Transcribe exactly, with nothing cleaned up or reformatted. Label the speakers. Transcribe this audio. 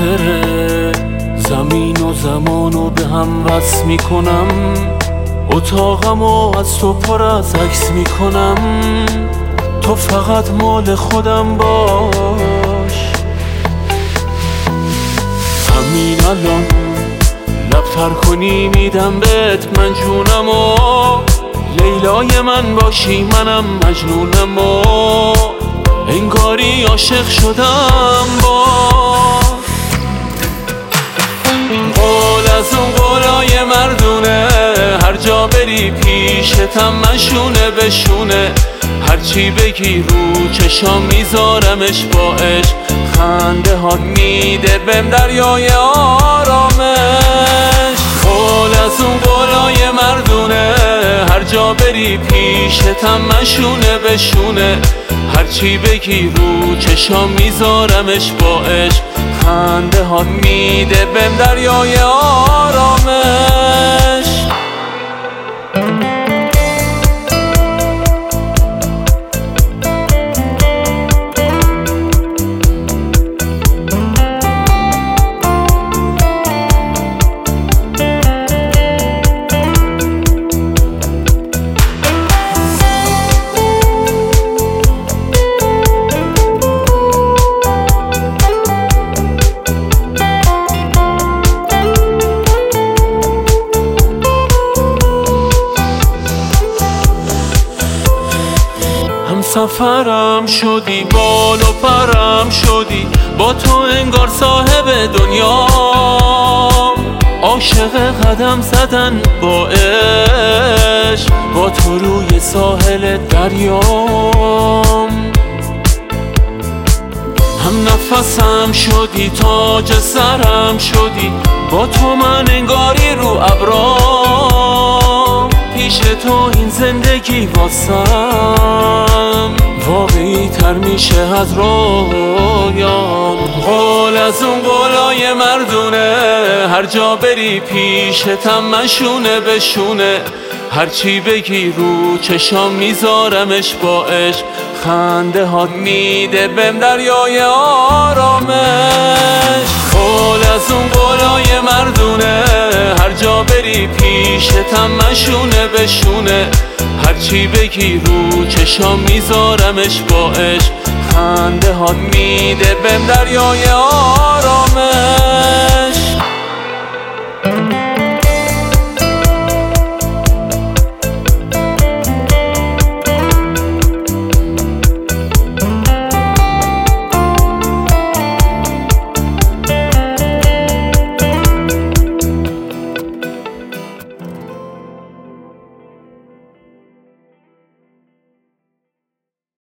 Speaker 1: آخره زمین و زمانو به هم وصل میکنم، اتاقمو از تو پر از عکس میکنم، تو فقط مال خودم باش. همین الان لبتر کنی میدم بهت من جونمو، لیلای من باشی منم مجنونمو، انگاری عاشق شدم با قول از اون قولای مردونه، هر جا بری پیشتم من شونه به شونه، هرچی بگی رو چشام میذارمش با عشق، خنده ها میده بهم دریای آرامش. قول از اون قولای مردونه، هر جا بری پیشتم من شونه به شونه، هرچی بگی رو چشام میذارمش با عشق، خنده ها میده بهم دریای آرامش. سفرم شدی بال و پرم شدی، با تو انگار صاحب دنیام، عاشق قدم زدن با عشق، با تو روی ساحل دریام. هم نفسم شدی تاج سرم شدی، با تو من انگاری رو ابرام، پیش تو این زندگی واسم واقعی تر میشه از رویام. قول از اون قولای مردونه، هر جا بری پیشتم من شونه به شونه، هرچی بگی رو چشام میذارمش با عشق، خنده ها میده بهم دریای آرامش. قول از اون قولای مردونه، هر جا بری پیشتم من شونه به شونه، هرچی بگی رو چشام میذارمش با عشق، خنده ها میده بهم دریای آرامش.